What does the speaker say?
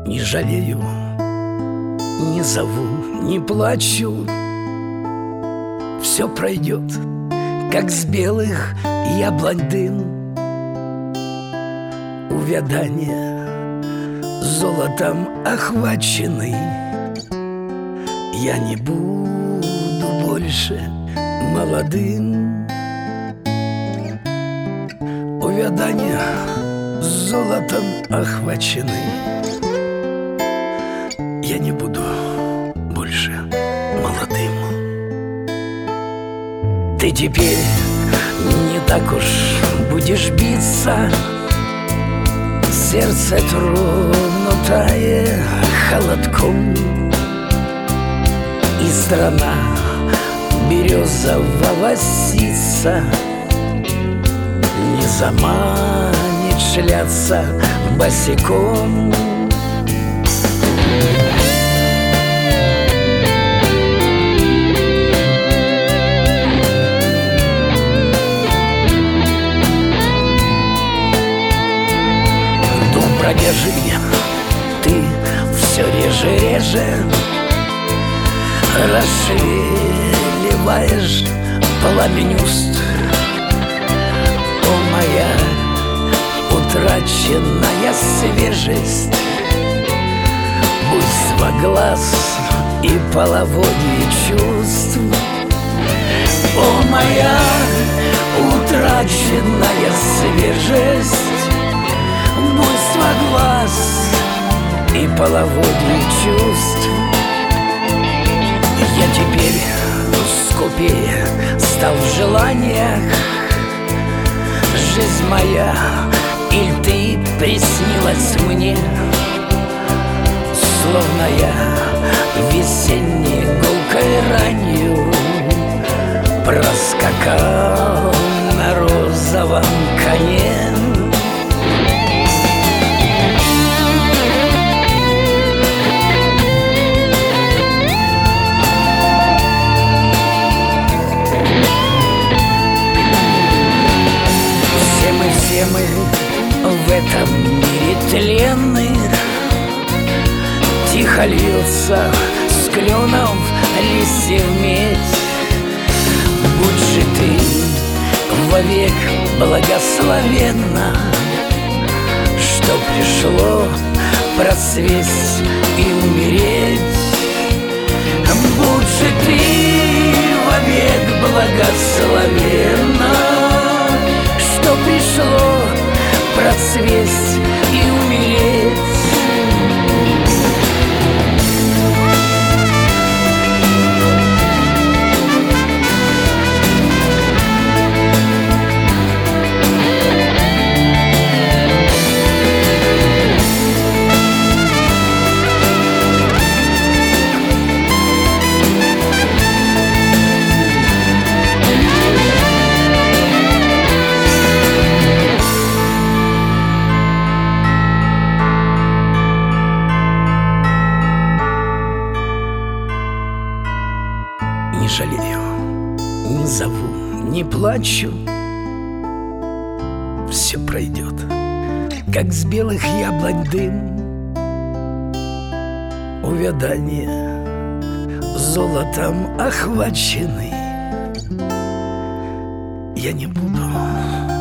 Не жалею, не зову, не плачу. Все пройдет, как с белых яблонь дым. Увядание золотом охваченный. Я не буду больше молодым. Увядание золотом охваченный. Я не буду больше молодым. Ты теперь не так уж будешь биться. Сердце тронутое холодком. И страна березового ситца не заманит шляться босиком. Продержи, ты все реже расшевеливаешь пламень уст. О, моя утраченная свежесть, буйство глаз и половодье чувств. О, моя утраченная свежесть, буйство глаз и половодье чувств. Я теперь скупее стал в желаниях. Жизнь моя, иль ты приснилась мне, словно я весенней гулкой ранью проскакал на розовом коне. Все мы в этом мире тленны. Тихо льется с кленов листьев медь. Будь же ты вовек благословенна, что пришло процвесть и умереть. Будь же ты вовек благословенна, что пришло процвесть и умереть. Не жалею, не зову, не плачу. Все пройдет, как с белых яблонь дым. Увядание золотом охваченный. Я не буду